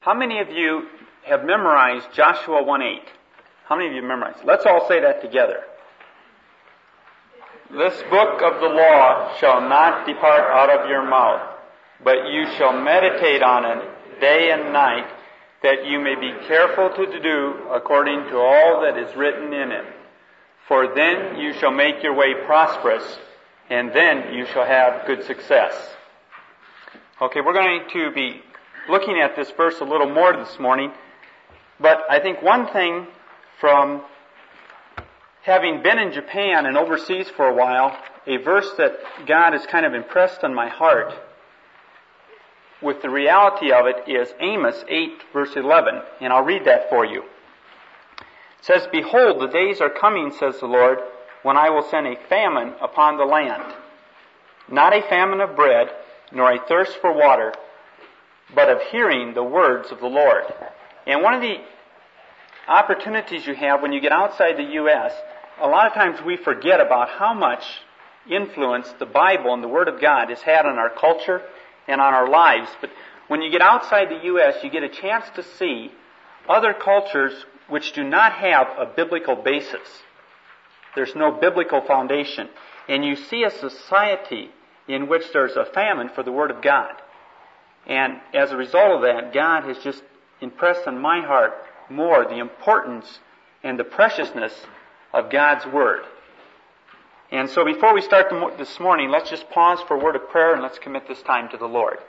How many of you have memorized Joshua 1:8? How many of you memorized? Let's all say that together. This book of the law shall not depart out of your mouth, but you shall meditate on it day and night, that you may be careful to do according to all that is written in it. For then you shall make your way prosperous, and then you shall have good success. Okay, we're going to be looking at this verse a little more this morning, but I think one thing from having been in Japan and overseas for a while, a verse that God has kind of impressed on my heart with the reality of it is Amos 8 verse 11, and I'll read that for you. It says, "Behold, the days are coming, says the Lord, when I will send a famine upon the land. Not a famine of bread, nor a thirst for water, but of hearing the words of the Lord." And one of the opportunities you have when you get outside the U.S., a lot of times we forget about how much influence the Bible and the Word of God has had on our culture and on our lives. But when you get outside the U.S., you get a chance to see other cultures which do not have a biblical basis. There's no biblical foundation. And you see a society in which there's a famine for the Word of God. And as a result of that, God has just impressed on my heart more the importance and the preciousness of God's Word. And so before we start this morning, let's just pause for a word of prayer and let's commit this time to the Lord.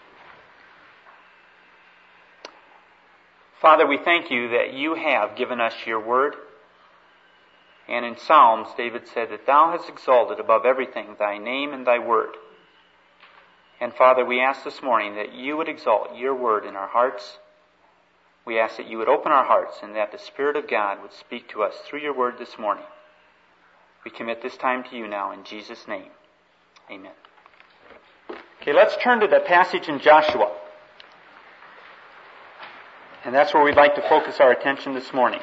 Father, we thank you that you have given us your Word. And in Psalms, David said that thou hast exalted above everything thy name and thy word. And Father, we ask this morning that you would exalt your Word in our hearts. We ask that you would open our hearts and that the Spirit of God would speak to us through your Word this morning. We commit this time to you now in Jesus' name. Amen. Okay, let's turn to the passage in Joshua. And that's where we'd like to focus our attention this morning.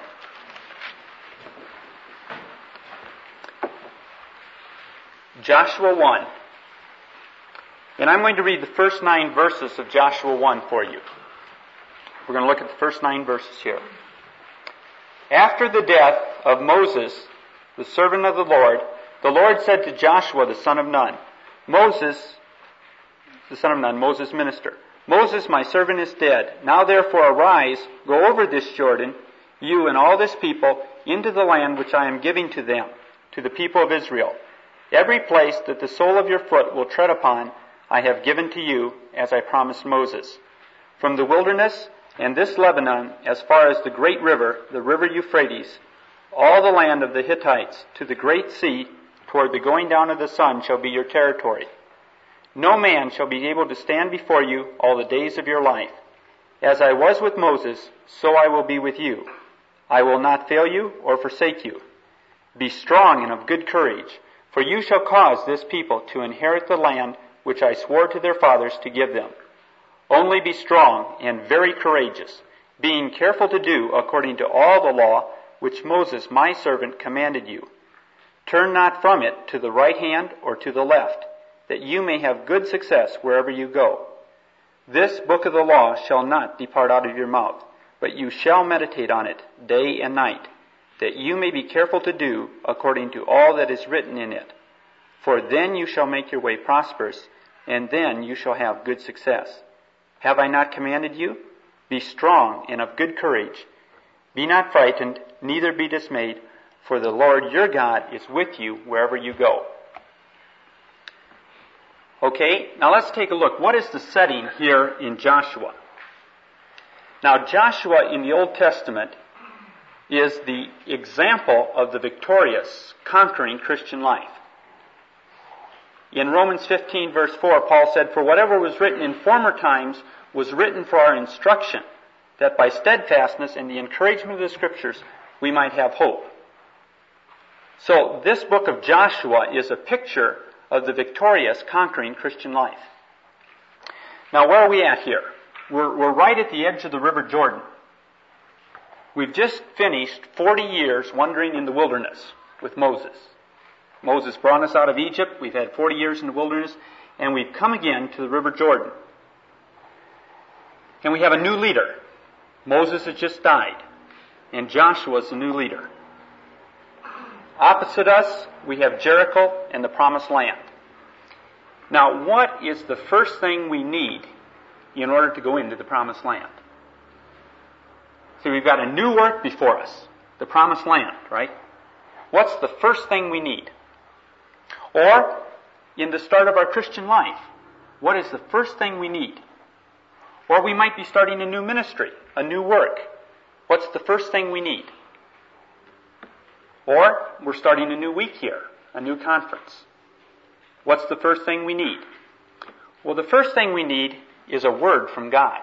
Joshua 1. And I'm going to read the first 9 verses of Joshua 1 for you. We're going to look at the first 9 verses here. After the death of Moses, the servant of the Lord said to Joshua, the son of Nun, Moses, minister, Moses, my servant, is dead. Now therefore arise, go over this Jordan, you and all this people, into the land which I am giving to them, to the people of Israel. Every place that the sole of your foot will tread upon, I have given to you, as I promised Moses. From the wilderness and this Lebanon, as far as the great river, the river Euphrates, all the land of the Hittites, to the great sea, toward the going down of the sun, shall be your territory. No man shall be able to stand before you all the days of your life. As I was with Moses, so I will be with you. I will not fail you or forsake you. Be strong and of good courage, for you shall cause this people to inherit the land which I swore to their fathers to give them. Only be strong and very courageous, being careful to do according to all the law which Moses my servant commanded you. Turn not from it to the right hand or to the left, that you may have good success wherever you go. This book of the law shall not depart out of your mouth, but you shall meditate on it day and night, that you may be careful to do according to all that is written in it. For then you shall make your way prosperous, and then you shall have good success. Have I not commanded you? Be strong and of good courage. Be not frightened, neither be dismayed, for the Lord your God is with you wherever you go. Okay, now let's take a look. What is the setting here in Joshua? Now, Joshua in the Old Testament is the example of the victorious, conquering Christian life. In Romans 15, verse 4, Paul said, "For whatever was written in former times was written for our instruction, that by steadfastness and the encouragement of the Scriptures we might have hope." So this book of Joshua is a picture of the victorious, conquering Christian life. Now, where are we at here? We're right at the edge of the River Jordan. We've just finished 40 years wandering in the wilderness with Moses. Moses brought us out of Egypt. We've had 40 years in the wilderness, and we've come again to the River Jordan. And we have a new leader. Moses has just died, and Joshua is the new leader. Opposite us, we have Jericho and the Promised Land. Now, what is the first thing we need in order to go into the Promised Land? See, we've got a new work before us, the Promised Land, right? What's the first thing we need? Or, in the start of our Christian life, what is the first thing we need? Or we might be starting a new ministry, a new work. What's the first thing we need? Or we're starting a new week here, a new conference. What's the first thing we need? Well, the first thing we need is a word from God.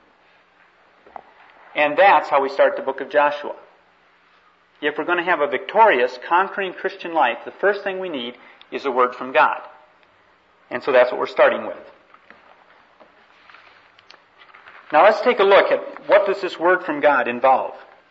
And that's how we start the book of Joshua. If we're going to have a victorious, conquering Christian life, the first thing we need is a word from God. And so that's what we're starting with. Now let's take a look at what does this word from God involve.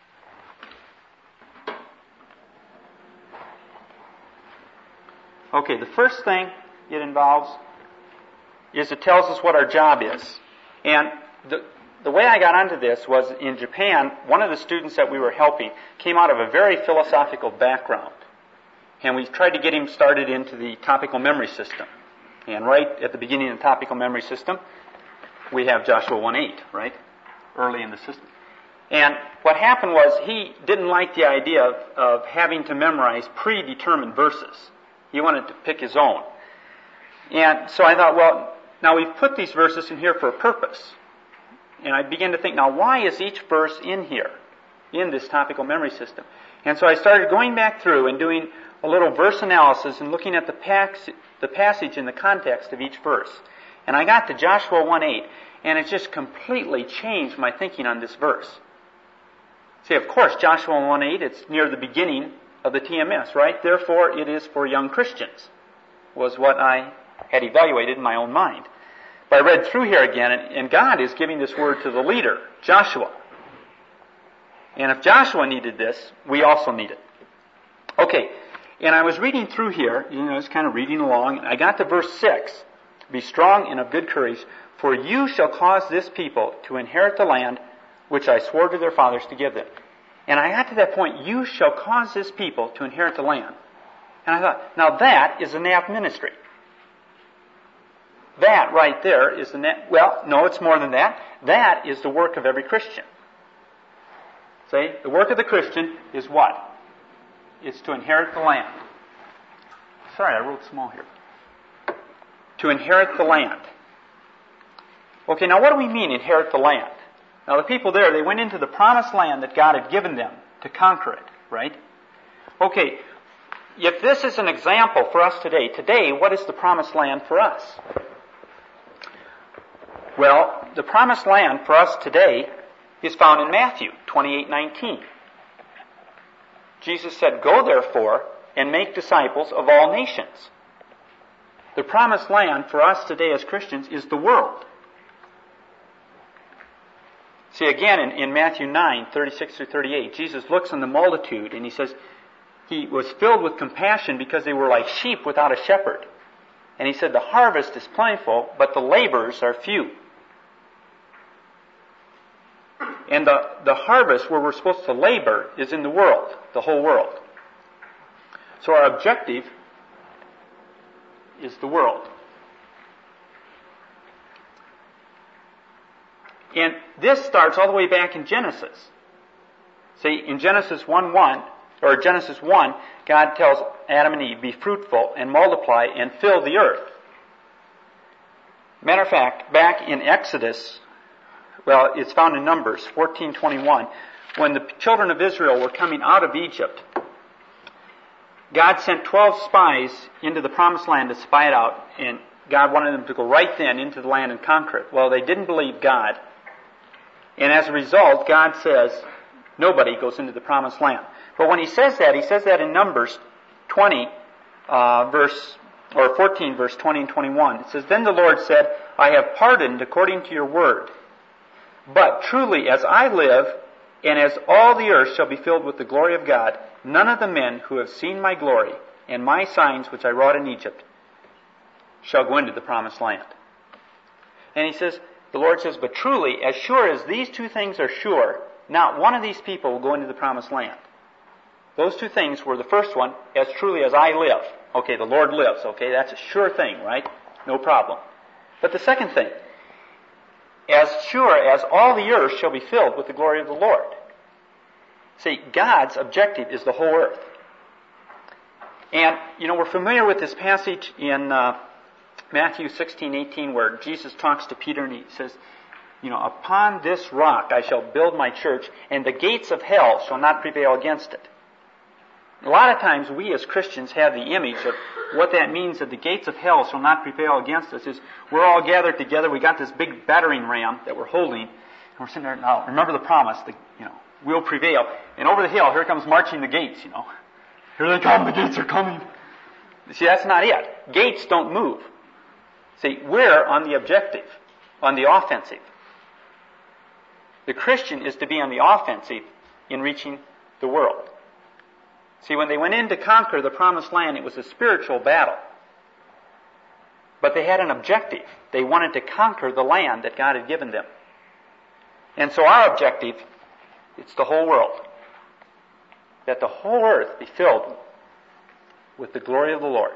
Okay, the first thing it involves is it tells us what our job is. And the way I got onto this was in Japan, one of the students that we were helping came out of a very philosophical background. And we tried to get him started into the topical memory system. And right at the beginning of the topical memory system, we have Joshua 1:8, right? Early in the system. And what happened was he didn't like the idea of having to memorize predetermined verses. He wanted to pick his own. And so I thought, well, now we've put these verses in here for a purpose. And I began to think, now why is each verse in here, in this topical memory system? And so I started going back through and doing a little verse analysis and looking at the passage in the context of each verse. And I got to Joshua 1:8, and it just completely changed my thinking on this verse. See, of course, Joshua 1:8, it's near the beginning of the TMS, right? Therefore, it is for young Christians, was what I had evaluated in my own mind. But I read through here again, and God is giving this word to the leader, Joshua. And if Joshua needed this, we also need it. Okay, and I was reading through here, I was kind of reading along, and I got to verse 6. Be strong and of good courage, for you shall cause this people to inherit the land which I swore to their fathers to give them. And I got to that point, you shall cause this people to inherit the land. And I thought, now that is the NAF ministry. That right there is the NAF. Well, no, it's more than that. That is the work of every Christian. See, the work of the Christian is what? It's to inherit the land. Sorry, I wrote small here. To inherit the land. Okay, now what do we mean, inherit the land? Now the people there, they went into the promised land that God had given them to conquer it, right? Okay, if this is an example for us today, what is the promised land for us? Well, the promised land for us today is found in Matthew 28:19. Jesus said, "Go therefore and make disciples of all nations." The promised land for us today as Christians is the world. See, again, in Matthew 9:36-38, Jesus looks on the multitude and he says, he was filled with compassion because they were like sheep without a shepherd. And he said, the harvest is plentiful, but the laborers are few. And the harvest where we're supposed to labor is in the world, the whole world. So our objective is the world. And this starts all the way back in Genesis. See, in Genesis 1:1, or Genesis 1, God tells Adam and Eve, be fruitful and multiply and fill the earth. Matter of fact, back in Exodus, well, it's found in Numbers 14:21, when the children of Israel were coming out of Egypt, God sent 12 spies into the promised land to spy it out, and God wanted them to go right then into the land and conquer it. Well, they didn't believe God. And as a result, God says, nobody goes into the promised land. But when he says that in Numbers 20, 14, verse 20 and 21. It says, Then the Lord said, I have pardoned according to your word. But truly, as I live, and as all the earth shall be filled with the glory of God, none of the men who have seen my glory and my signs which I wrought in Egypt shall go into the promised land. And he says, the Lord says, but truly, as sure as these two things are sure, not one of these people will go into the promised land. Those two things were the first one, as truly as I live. Okay, the Lord lives. Okay, that's a sure thing, right? No problem. But the second thing, as sure as all the earth shall be filled with the glory of the Lord. See, God's objective is the whole earth. And, we're familiar with this passage in Matthew 16:18 where Jesus talks to Peter and he says, upon this rock I shall build my church, and the gates of hell shall not prevail against it. A lot of times we as Christians have the image of what that means, that the gates of hell shall not prevail against us, is we're all gathered together, we got this big battering ram that we're holding, and we're sitting there, now remember the promise, we'll prevail. And over the hill, here comes marching the gates, Here they come, the gates are coming. See, that's not it. Gates don't move. See, we're on the objective, on the offensive. The Christian is to be on the offensive in reaching the world. See, when they went in to conquer the promised land, it was a spiritual battle. But they had an objective. They wanted to conquer the land that God had given them. And so our objective, it's the whole world. That the whole earth be filled with the glory of the Lord.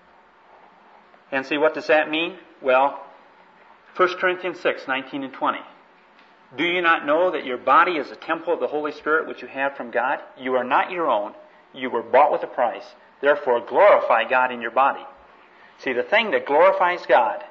And see, what does that mean? Well, 1 Corinthians 6:19 and 20. Do you not know that your body is a temple of the Holy Spirit which you have from God? You are not your own. You were bought with a price. Therefore, glorify God in your body. See, the thing that glorifies God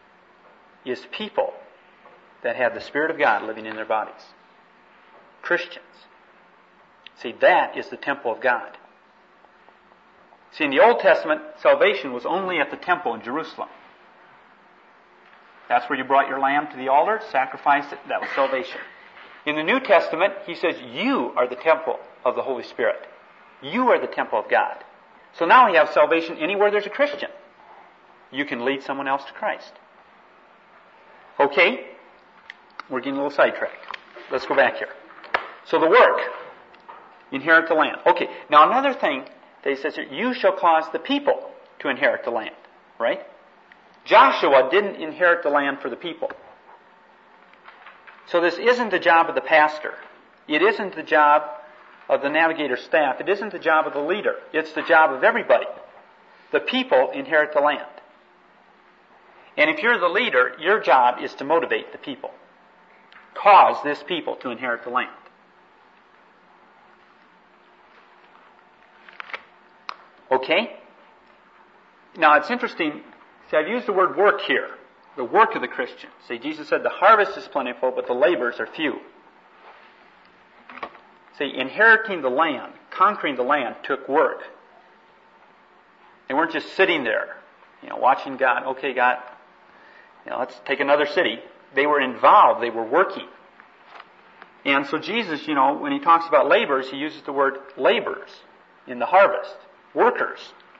is people that have the Spirit of God living in their bodies. Christians. See, that is the temple of God. See, in the Old Testament, salvation was only at the temple in Jerusalem. That's where you brought your lamb to the altar, sacrificed it, that was salvation. In the New Testament, he says, you are the temple of the Holy Spirit. You are the temple of God. So now we have salvation anywhere there's a Christian. You can lead someone else to Christ. Okay? We're getting a little sidetracked. Let's go back here. So the work. Inherit the land. Okay, now another thing that he says here, you shall cause the people to inherit the land. Right? Joshua didn't inherit the land for the people. So this isn't the job of the pastor. It isn't the job of the navigator staff. It isn't the job of the leader. It's the job of everybody. The people inherit the land. And if you're the leader, your job is to motivate the people. Cause this people to inherit the land. Okay? Now it's interesting. See, I've used the word work here. The work of the Christian. See, Jesus said the harvest is plentiful, but the laborers are few. See, inheriting the land, conquering the land took work. They weren't just sitting there, watching God. Okay, God, let's take another city. They were involved. They were working. And so Jesus, when he talks about laborers, he uses the word laborers in the harvest. Workers.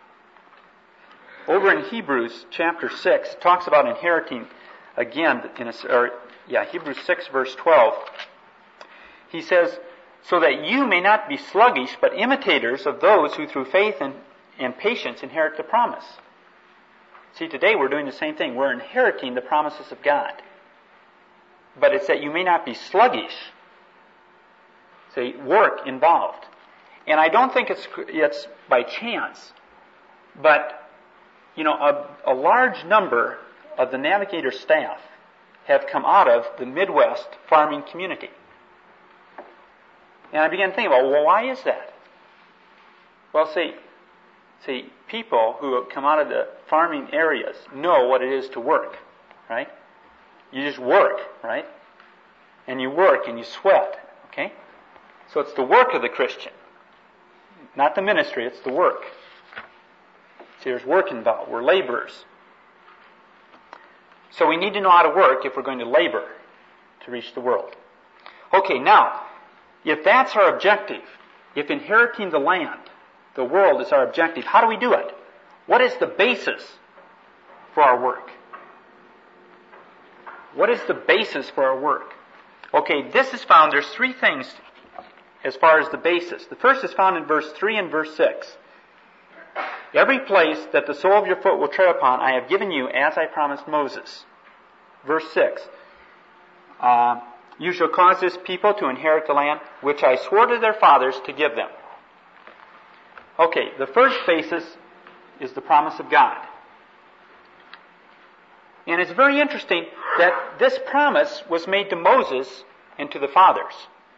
Over in Hebrews chapter 6, it talks about inheriting again, Hebrews 6 verse 12. He says, so that you may not be sluggish, but imitators of those who through faith and patience inherit the promise. See, today we're doing the same thing. We're inheriting the promises of God. But it's that you may not be sluggish. See, work involved. And I don't think it's by chance, but a large number of the Navigator staff have come out of the Midwest farming community. And I began thinking about, well, why is that? Well, see, people who have come out of the farming areas know what it is to work, right? You just work, right? And you work and you sweat, okay? So it's the work of the Christian. Not the ministry, it's the work. See, there's work involved. We're laborers. So we need to know how to work if we're going to labor to reach the world. Okay, now, if that's our objective, if inheriting the land, the world is our objective, how do we do it? What is the basis for our work? What is the basis for our work? Okay, this is found, there's three things as far as the basis. The first is found in verse 3 and verse 6. Every place that the sole of your foot will tread upon, I have given you as I promised Moses. Verse 6. you shall cause this people to inherit the land which I swore to their fathers to give them. Okay, the first basis is the promise of God. And it's very interesting that this promise was made to Moses and to the fathers.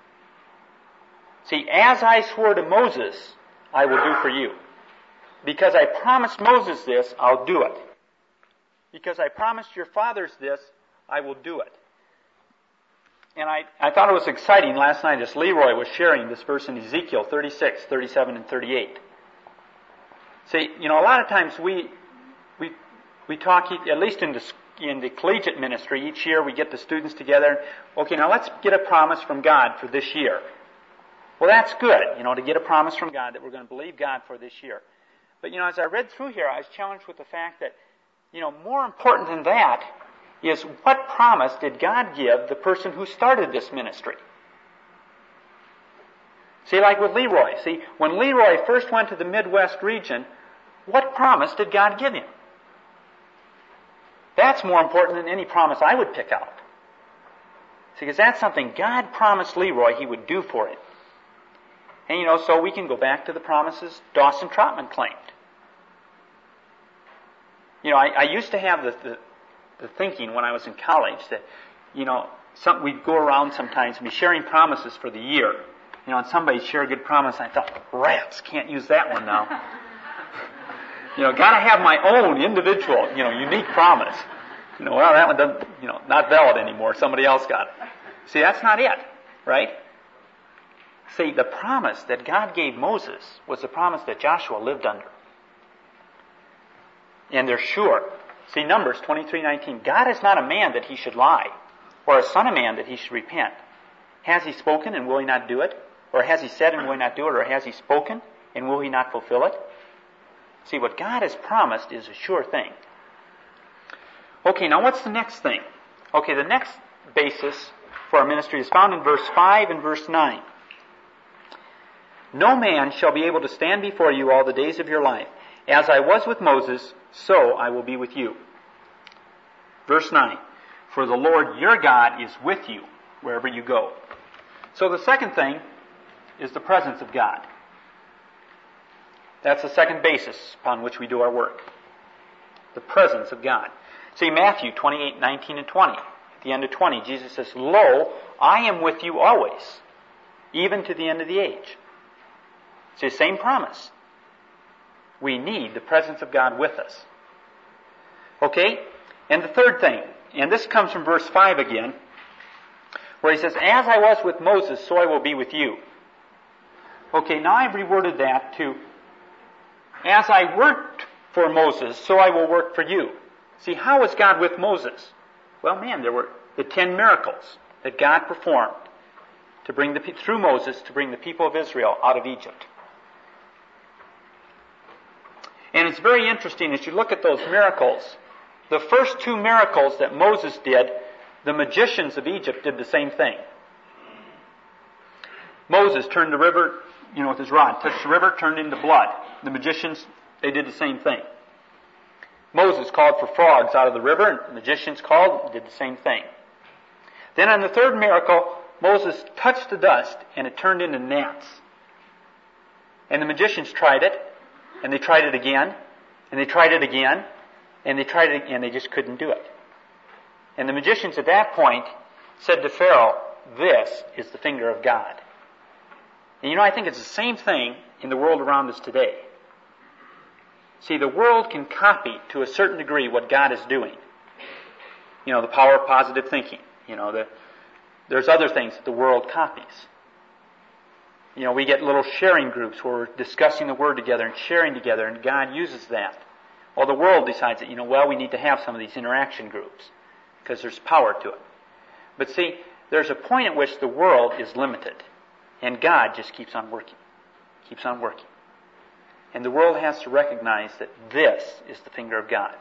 See, as I swore to Moses, I will do for you. Because I promised Moses this, I'll do it. Because I promised your fathers this, I will do it. And I thought it was exciting last night as Leroy was sharing this verse in Ezekiel 36, 37, and 38. See, a lot of times we talk, at least in the collegiate ministry, each year we get the students together. Okay, now let's get a promise from God for this year. Well, that's good, to get a promise from God that we're going to believe God for this year. But, as I read through here, I was challenged with the fact that, more important than that is what promise did God give the person who started this ministry? See, like with Leroy. See, when Leroy first went to the Midwest region, what promise did God give him? That's more important than any promise I would pick out. See, because that's something God promised Leroy He would do for him. And, so we can go back to the promises Dawson Trotman claimed. I used to have the thinking when I was in college that, we'd go around sometimes and be sharing promises for the year. And somebody shared a good promise, and I thought, rats, can't use that one now. Gotta have my own individual, unique promise. Well, that one doesn't, not valid anymore. Somebody else got it. See, that's not it, right? See, the promise that God gave Moses was the promise that Joshua lived under. And they're sure. See, Numbers 23:19. God is not a man that He should lie, or a son of man that He should repent. Has He spoken and will He not do it? Or has He said and will He not do it? Or has He spoken and will He not fulfill it? See, what God has promised is a sure thing. Okay, now what's the next thing? Okay, the next basis for our ministry is found in verse 5 and verse 9. No man shall be able to stand before you all the days of your life. As I was with Moses, so I will be with you. Verse 9. For the Lord your God is with you wherever you go. So the second thing is the presence of God. That's the second basis upon which we do our work. The presence of God. See, Matthew 28:19 and 20. At the end of 20, Jesus says, Lo, I am with you always, even to the end of the age. It's the same promise. We need the presence of God with us. Okay? And the third thing, and this comes from verse 5 again, where he says, As I was with Moses, so I will be with you. Okay, now I've reworded that to, As I worked for Moses, so I will work for you. See, how was God with Moses? Well, there were the 10 miracles that God performed to bring through Moses to bring the people of Israel out of Egypt. And it's very interesting as you look at those miracles. The first 2 miracles that Moses did, the magicians of Egypt did the same thing. Moses turned the river, with his rod, touched the river, turned into blood. The magicians, they did the same thing. Moses called for frogs out of the river, and the magicians did the same thing. Then on the third miracle, Moses touched the dust, and it turned into gnats. And the magicians tried it, and they tried it again, and they tried it again, and they tried it, and they just couldn't do it. And the magicians at that point said to Pharaoh, This is the finger of God. And I think it's the same thing in the world around us today. See, the world can copy to a certain degree what God is doing. The power of positive thinking. There's other things that the world copies. We get little sharing groups where we're discussing the Word together and sharing together, and God uses that. Well, the world decides that, we need to have some of these interaction groups because there's power to it. But see, there's a point at which the world is limited, and God just keeps on working. Keeps on working. And the world has to recognize that this is the finger of God.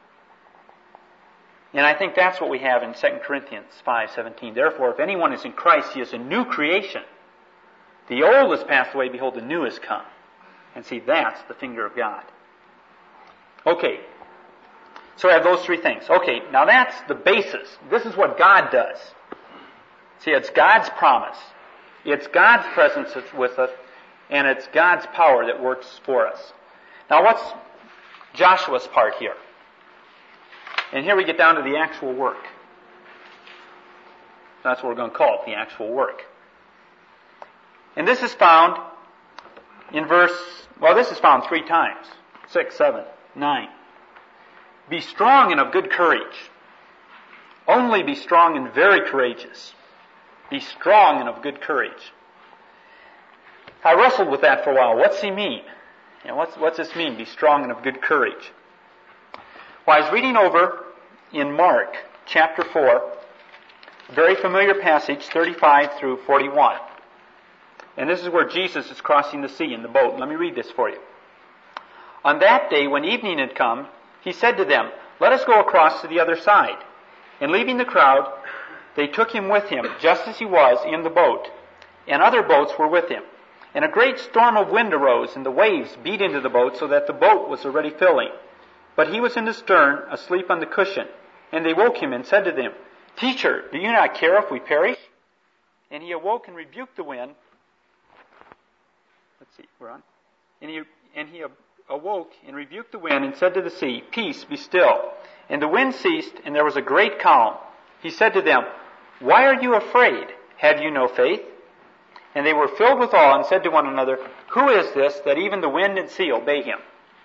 And I think that's what we have in 2 Corinthians 5:17. Therefore, if anyone is in Christ, he is a new creation. The old has passed away, behold, the new has come. And see, that's the finger of God. Okay, so I have those 3 things. Okay, now that's the basis. This is what God does. See, it's God's promise. It's God's presence that's with us, and it's God's power that works for us. Now, what's Joshua's part here? And here we get down to the actual work. That's what we're going to call it, the actual work. And this is found in this is found 3 times. 6, 7, 9. Be strong and of good courage. Only be strong and very courageous. Be strong and of good courage. I wrestled with that for a while. What's he mean? What's this mean? Be strong and of good courage. Well, I was reading over in Mark chapter 4, a very familiar passage, 35 through 41. And this is where Jesus is crossing the sea in the boat. Let me read this for you. On that day, when evening had come, he said to them, "Let us go across to the other side." And leaving the crowd, they took him with him, just as he was in the boat, and other boats were with him. And a great storm of wind arose, and the waves beat into the boat, so that the boat was already filling. But he was in the stern, asleep on the cushion. And they woke him and said to them, "Teacher, do you not care if we perish?" And he awoke and rebuked the wind. We're on. And he awoke and rebuked the wind and said to the sea, "Peace, be still." And the wind ceased, and there was a great calm. He said to them, "Why are you afraid? Have you no faith?" And they were filled with awe and said to one another, "Who is this that even the wind and sea obey him?"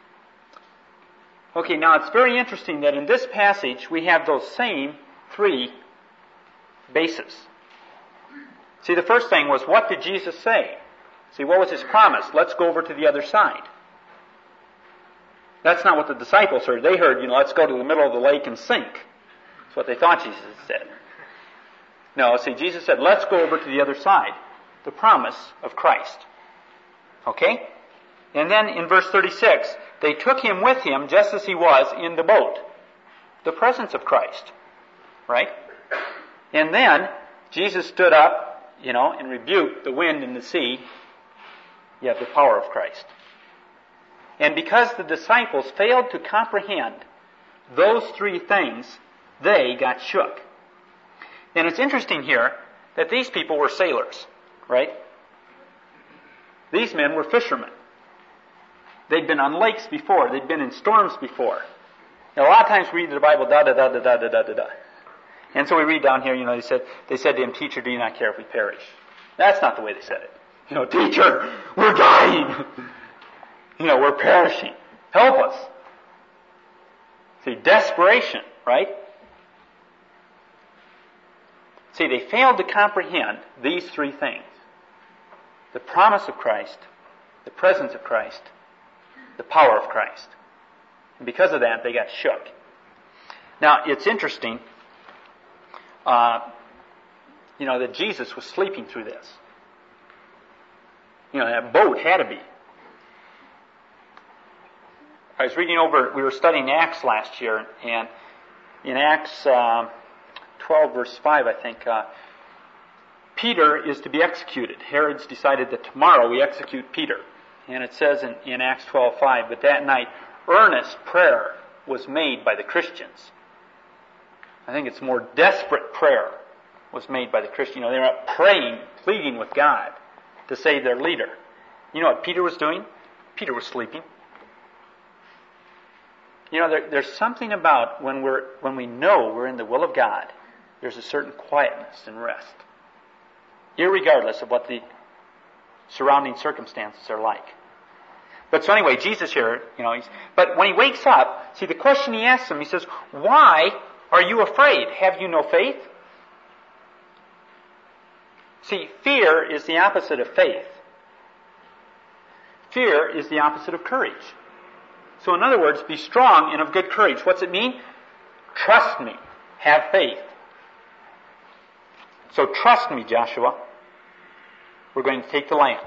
Okay, now it's very interesting that in this passage we have those same 3 bases. See, the first thing was, what did Jesus say? See, what was his promise? Let's go over to the other side. That's not what the disciples heard. They heard, let's go to the middle of the lake and sink. That's what they thought Jesus said. No, see, Jesus said, let's go over to the other side. The promise of Christ. Okay? And then in verse 36, they took him with him just as he was in the boat. The presence of Christ. Right? And then Jesus stood up, and rebuked the wind and the sea. You have the power of Christ. And because the disciples failed to comprehend those 3 things, they got shook. And it's interesting here that these people were sailors, right? These men were fishermen. They'd been on lakes before. They'd been in storms before. Now, a lot of times we read the Bible, da-da-da-da-da-da-da-da. And so we read down here, they said to him, "Teacher, do you not care if we perish?" That's not the way they said it. "Teacher, we're dying. We're perishing. Help us." See, desperation, right? See, they failed to comprehend these 3 things. The promise of Christ, the presence of Christ, the power of Christ. And because of that, they got shook. Now, it's interesting, that Jesus was sleeping through this. That boat had to be. I was reading we were studying Acts last year, and in Acts 12 verse 5, I think, Peter is to be executed. Herod's decided that tomorrow we execute Peter. And it says in Acts 12:5, "But that night earnest prayer was made by the Christians." I think it's more desperate prayer was made by the Christians. They were praying, pleading with God to save their leader. You know what Peter was doing? Peter was sleeping. There's something about when we know we're in the will of God, there's a certain quietness and rest, irregardless of what the surrounding circumstances are like. But so anyway, Jesus here, but when he wakes up, see the question he asks him, he says, "Why are you afraid? Have you no faith?" See, fear is the opposite of faith. Fear is the opposite of courage. So in other words, be strong and of good courage. What's it mean? Trust me. Have faith. So trust me, Joshua. We're going to take the land.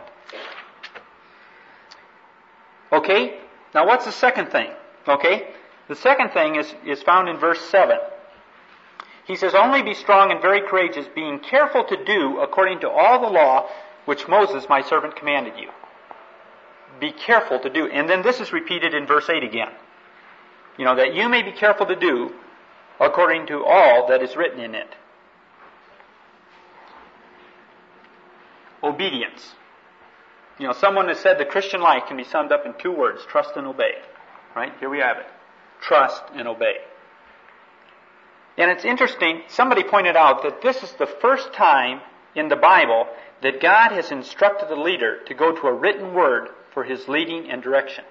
Okay? Now what's the second thing? Okay? The second thing is found in verse 7. He says, "Only be strong and very courageous, being careful to do according to all the law which Moses my servant commanded you." Be careful to do. And then this is repeated in verse 8 again. That you may be careful to do according to all that is written in it. obedience. You know, someone has said the Christian life can be summed up in 2 words, trust and obey. Right? Here we have it. Trust and obey. And it's interesting, somebody pointed out that this is the first time in the Bible that God has instructed the leader to go to a written word for his leading and direction.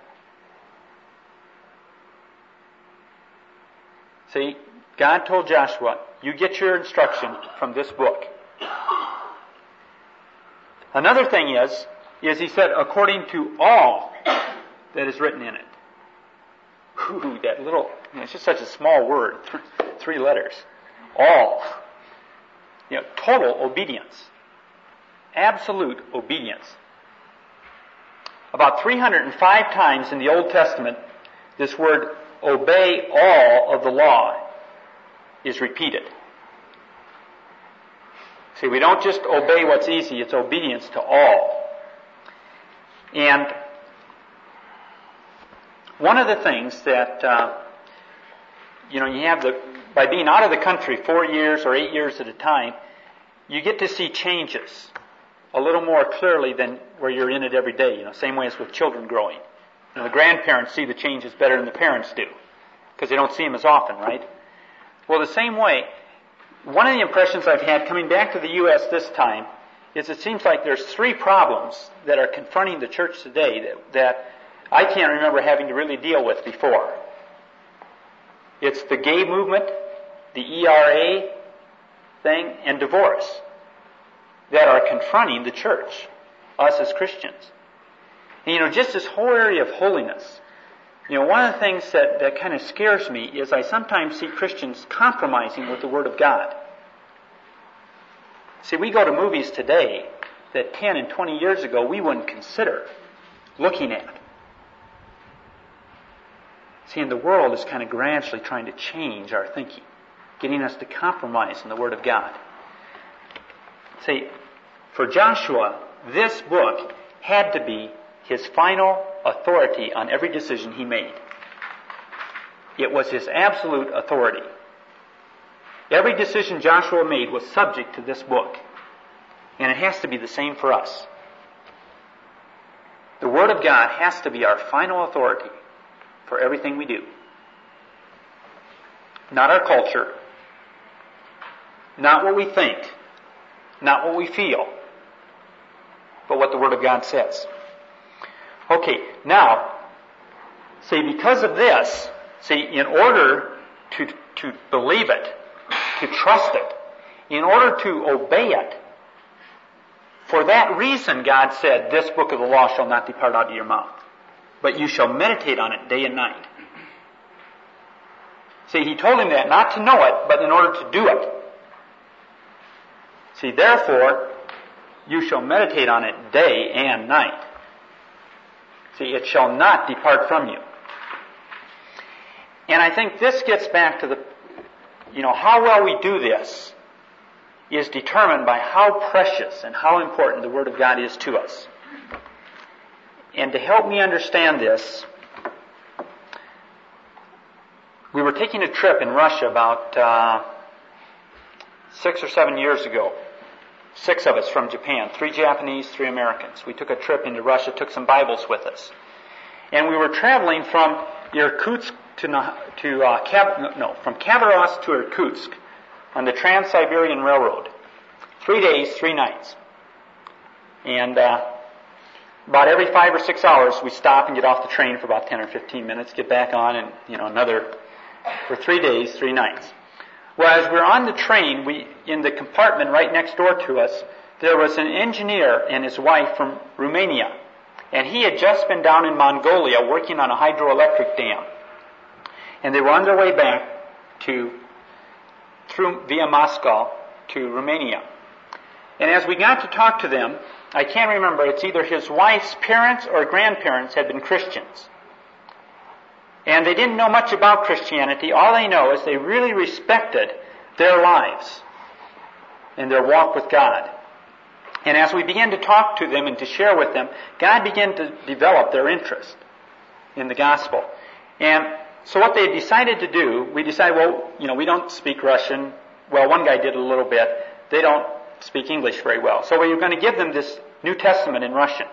See, God told Joshua, you get your instruction from this book. Another thing is he said, according to all that is written in it. Ooh, that little, it's just such a small word, 3 letters. All. You know, total obedience. Absolute obedience. About 305 times in the Old Testament, this word obey all of the law is repeated. See, we don't just obey what's easy, it's obedience to all. And one of the things that, you have by being out of the country 4 years or 8 years at a time, you get to see changes a little more clearly than where you're in it every day. Same way as with children growing. The grandparents see the changes better than the parents do, because they don't see them as often, right? Well, the same way, one of the impressions I've had coming back to the U.S. this time is it seems like there's 3 problems that are confronting the church today that I can't remember having to really deal with before. It's the gay movement, the ERA thing, and divorce that are confronting the church, us as Christians. And, just this whole area of holiness. One of the things that kind of scares me is I sometimes see Christians compromising with the Word of God. See, we go to movies today that 10 and 20 years ago we wouldn't consider looking at. See, and the world is kind of gradually trying to change our thinking, getting us to compromise in the Word of God. See, for Joshua, this book had to be his final authority on every decision he made. It was his absolute authority. Every decision Joshua made was subject to this book. And it has to be the same for us. The Word of God has to be our final authority for everything we do. Not our culture. Not what we think. Not what we feel. But what the Word of God says. Okay, now, see, because of this, in order to believe it, to trust it, in order to obey it, for that reason God said, this book of the law shall not depart out of your mouth, but you shall meditate on it day and night. See, he told him that not to know it, but in order to do it. See, therefore, you shall meditate on it day and night. See, it shall not depart from you. And I think this gets back to how well we do this is determined by how precious and how important the Word of God is to us. And to help me understand this, we were taking a trip in Russia about 6 or 7 years ago. 6 of us from Japan, 3 Japanese, 3 Americans. We took a trip into Russia, took some Bibles with us. And we were traveling from Irkutsk from Khabarovsk to Irkutsk on the Trans-Siberian Railroad. 3 days, 3 nights. And about every 5 or 6 hours we stop and get off the train for about 10 or 15 minutes, get back on, and another for 3 days, 3 nights. Well, as we're on the train, in the compartment right next door to us, there was an engineer and his wife from Romania. And he had just been down in Mongolia working on a hydroelectric dam. And they were on their way back via Moscow to Romania. And as we got to talk to them, I can't remember, it's either his wife's parents or grandparents had been Christians. And they didn't know much about Christianity. All they know is they really respected their lives and their walk with God. And as we began to talk to them and to share with them, God began to develop their interest in the gospel. And so what they decided to do, we decided, we don't speak Russian. Well, one guy did a little bit. They don't speak English very well. So we were going to give them this New Testament in Russian.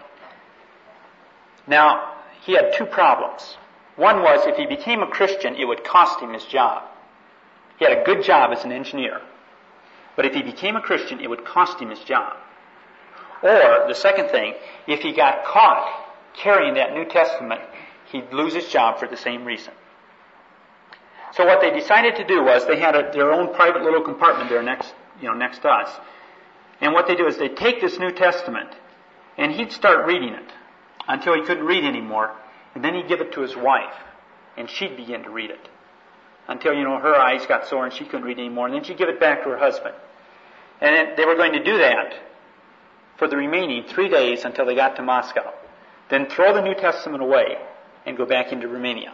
Now, he had two problems. One was if he became a Christian, it would cost him his job. He had a good job as an engineer. But if he became a Christian, it would cost him his job. Or, the second thing, if he got caught carrying that New Testament, he'd lose his job for the same reason. So what they decided to do was they had their own private little compartment there next to us. And what they do is they take this New Testament and he'd start reading it until he couldn't read anymore, and then he'd give it to his wife and she'd begin to read it until, her eyes got sore and she couldn't read anymore, and then she'd give it back to her husband. And then they were going to do that for the remaining 3 days until they got to Moscow. Then throw the New Testament away and go back into Romania.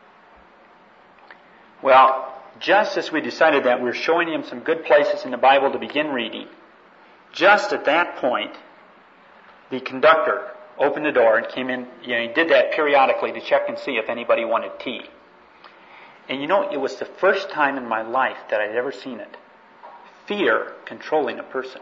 Well, just as we decided that we were showing him some good places in the Bible to begin reading, just at that point, the conductor opened the door and came in. He did that periodically to check and see if anybody wanted tea. And it was the first time in my life that I'd ever seen it. Fear controlling a person.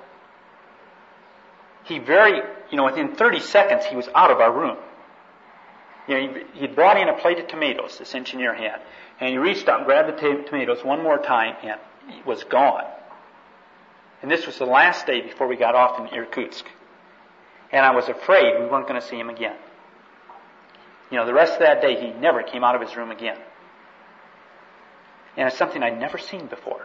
He within 30 seconds, he was out of our room. He'd brought in a plate of tomatoes, this engineer had, and he reached out and grabbed the tomatoes one more time, and it was gone. And this was the last day before we got off in Irkutsk. And I was afraid we weren't going to see him again. The rest of that day, he never came out of his room again. And it's something I'd never seen before.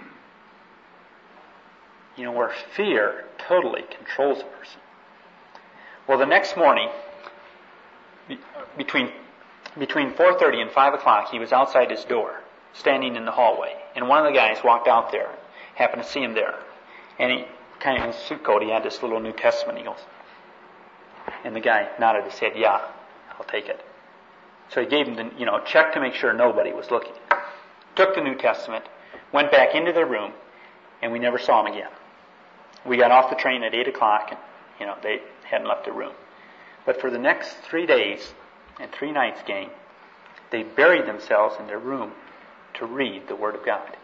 Where fear totally controls a person. Well, the next morning, between 4:30 and 5 o'clock, he was outside his door, standing in the hallway. And one of the guys walked out there, happened to see him there. And he, kind of in his suit coat, he had this little New Testament. He goes, and the guy nodded his head, yeah, I'll take it. So he gave him the, check to make sure nobody was looking. Took the New Testament, went back into their room, and we never saw him again. We got off the train at 8 o'clock, and, they hadn't left the room. But for the next 3 days and 3 nights, gang, they buried themselves in their room to read the Word of God.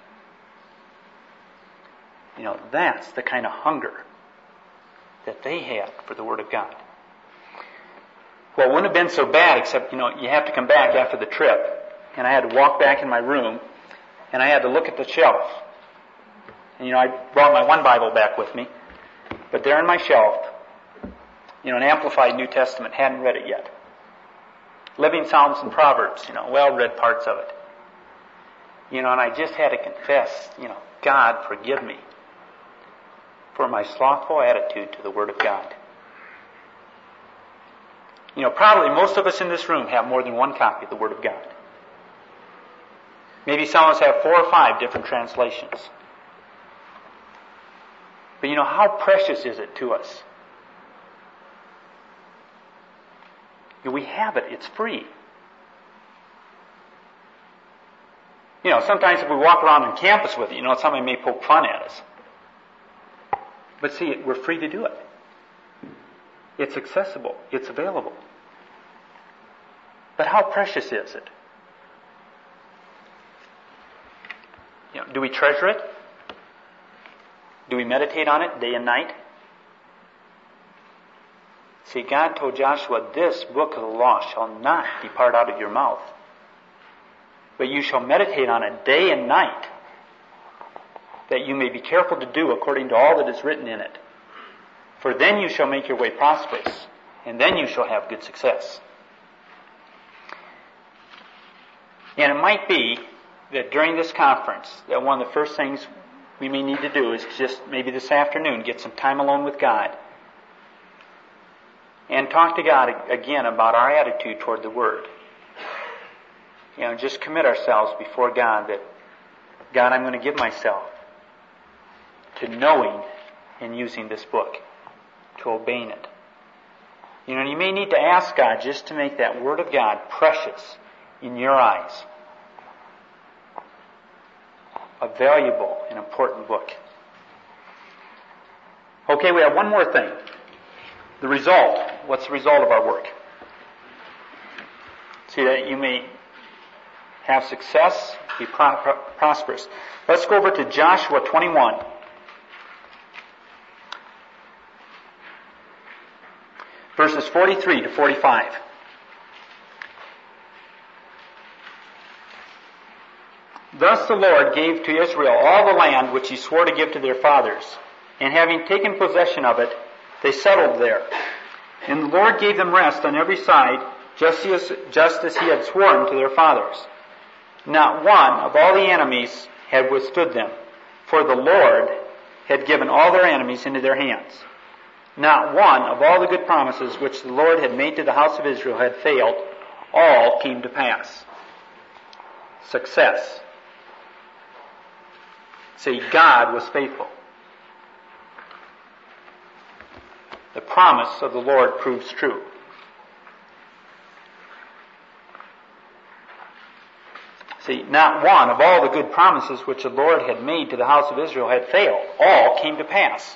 That's the kind of hunger that they had for the Word of God. Well, it wouldn't have been so bad, except, you have to come back after the trip. And I had to walk back in my room, and I had to look at the shelf. And, I brought my one Bible back with me. But there on my shelf, an amplified New Testament, hadn't read it yet. Living Psalms and Proverbs, well-read parts of it. And I just had to confess, God, forgive me for my slothful attitude to the Word of God. Probably most of us in this room have more than one copy of the Word of God. Maybe some of us have 4 or 5 different translations. But how precious is it to us? We have it. It's free. Sometimes if we walk around on campus with it, somebody may poke fun at us. But see, we're free to do it. It's accessible. It's available. But how precious is it? Do we treasure it? Do we meditate on it day and night? See, God told Joshua, this book of the law shall not depart out of your mouth, but you shall meditate on it day and night, that you may be careful to do according to all that is written in it. For then you shall make your way prosperous, and then you shall have good success. And it might be that during this conference, that one of the first things we may need to do is just maybe this afternoon get some time alone with God and talk to God again about our attitude toward the Word. Just commit ourselves before God that, God, I'm going to give myself to knowing and using this book, to obeying it. You may need to ask God just to make that Word of God precious in your eyes. A valuable and important book. Okay, we have one more thing. The result. What's the result of our work? See, that you may have success, be prosperous. Let's go over to Joshua 21. verses 43 to 45. Thus the Lord gave to Israel all the land which he swore to give to their fathers, and having taken possession of it, they settled there. And the Lord gave them rest on every side, just as he had sworn to their fathers. Not one of all the enemies had withstood them, for the Lord had given all their enemies into their hands. Not one of all the good promises which the Lord had made to the house of Israel had failed. All came to pass. Success. See, God was faithful. The promise of the Lord proves true. See, not one of all the good promises which the Lord had made to the house of Israel had failed. All came to pass.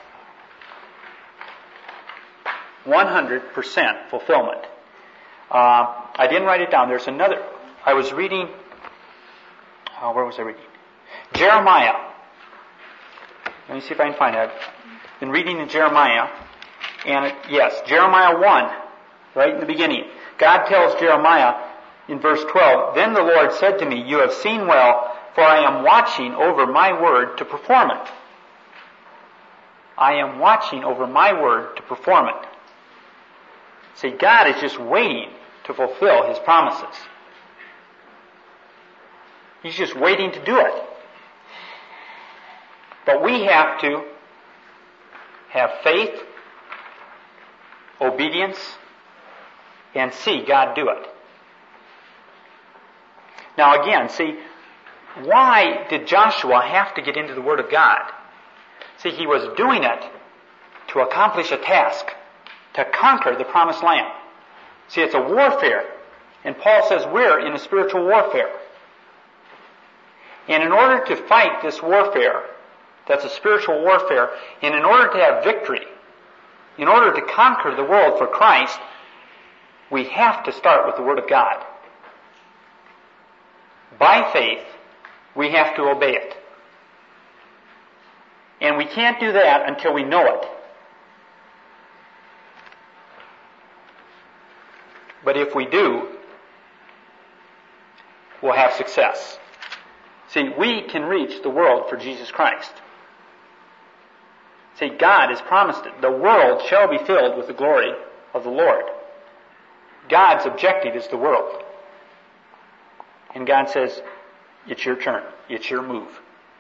100% fulfillment. I didn't write it down. There's another. I was reading. Where was I reading? Jeremiah. Let me see if I can find it. I've been reading in Jeremiah. And Jeremiah 1, right in the beginning. God tells Jeremiah in verse 12, Then the Lord said to me, You have seen well, for I am watching over my word to perform it. I am watching over my word to perform it. See, God is just waiting to fulfill His promises. He's just waiting to do it. But we have to have faith, obedience, and see God do it. Now again, see, why did Joshua have to get into the Word of God? See, he was doing it to accomplish a task, to conquer the promised land. See, it's a warfare. And Paul says we're in a spiritual warfare. And in order to fight this warfare, that's a spiritual warfare, and in order to have victory, in order to conquer the world for Christ, we have to start with the Word of God. By faith, we have to obey it. And we can't do that until we know it. But if we do, we'll have success. See, we can reach the world for Jesus Christ. See, God has promised it. The world shall be filled with the glory of the Lord. God's objective is the world. And God says, it's your turn. It's your move.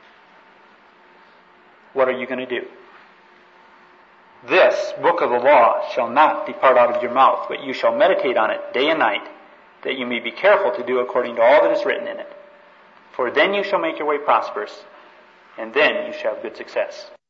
What are you going to do? This book of the law shall not depart out of your mouth, but you shall meditate on it day and night, that you may be careful to do according to all that is written in it. For then you shall make your way prosperous, and then you shall have good success.